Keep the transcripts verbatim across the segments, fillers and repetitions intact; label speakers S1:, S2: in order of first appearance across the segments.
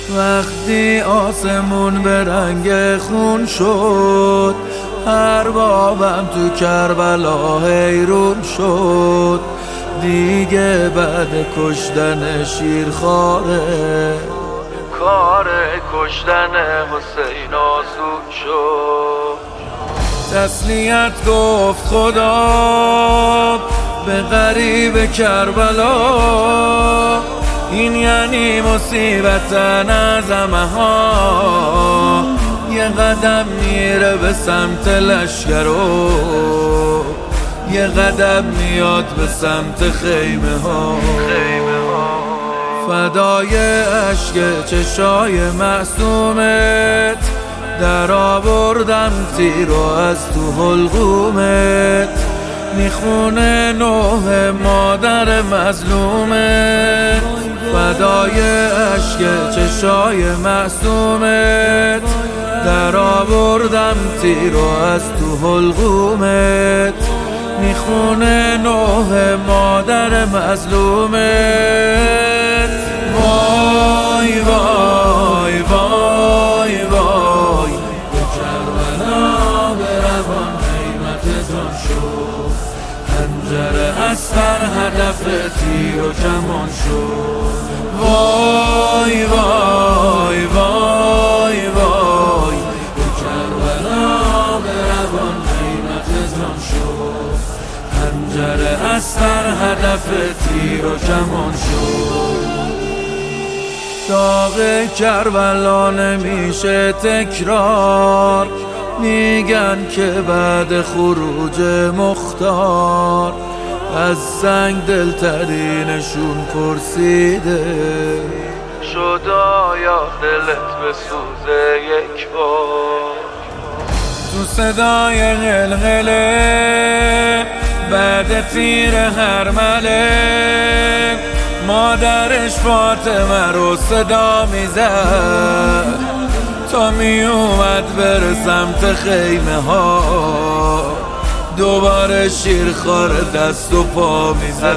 S1: وقتی آسمون به رنگ خون شد، اربابم تو کربلا حیرون شد. دیگه بعد کشتن شیرخواره، کار کشتن حسین آسون شد. تسلیت گفت خدا به غریب کربلا، این یعنی مصیبت نظمه ها. یه قدم میره به سمت لشکرو، یه قدم میاد به سمت خیمه ها. فدای عشق چشای معصومت، در آوردم تیرو از تو حلقومت. میخونه نوح مادر مظلومت، فدای عشق چشای معصومت. در آوردم تیرو از تو حلقومت. میخونه نوح مادر مظلومت. وای وای وای وای به کربلا به روان قیمت جان شد. خنجر اصغر هدف تیر و کمان شد. وای وای وای وای به کربلا به روان قیمت جان شد. خنجر اصغر هدف تیر و کمان شد. داغ کربلا نمیشه تکرار، میگن که بعد خروج مختار از سنگ دلترینشون پرسیده شد آیا دلت بسوزه یک بار. تو صدای غلغله بعد تیر هرمله، مادرش فاطمه رو صدا میزد تا میومد بره سمت خیمه ها. دوباره شیرخوار دست و پا میزد.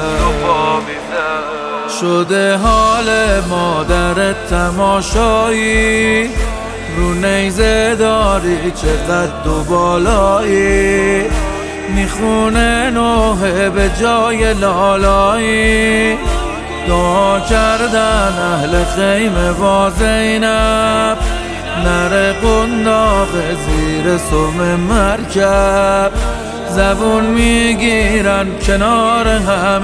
S1: شده حال مادرت تماشایی، رو نیزه داری چه قد و بالایی. میخونه نوحه به جای لالایی، دعا کردن اهل خیمه با زینب. نره قنداق زیر سم مرکب، زبون میگیرن کنار هم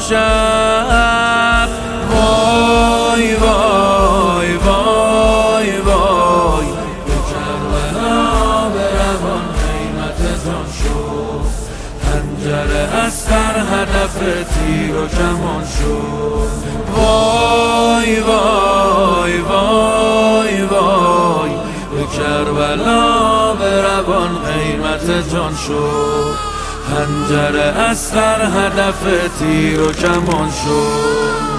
S1: امشب. وای وای وای وای به کربلا به روان قیمت جان شد. خنجر اصغر هدف تیر و کمان شد. وای وای وای وای به کربلا به روان قیمت جان شد. خنجر اصغر هدف تیر و کمان شد.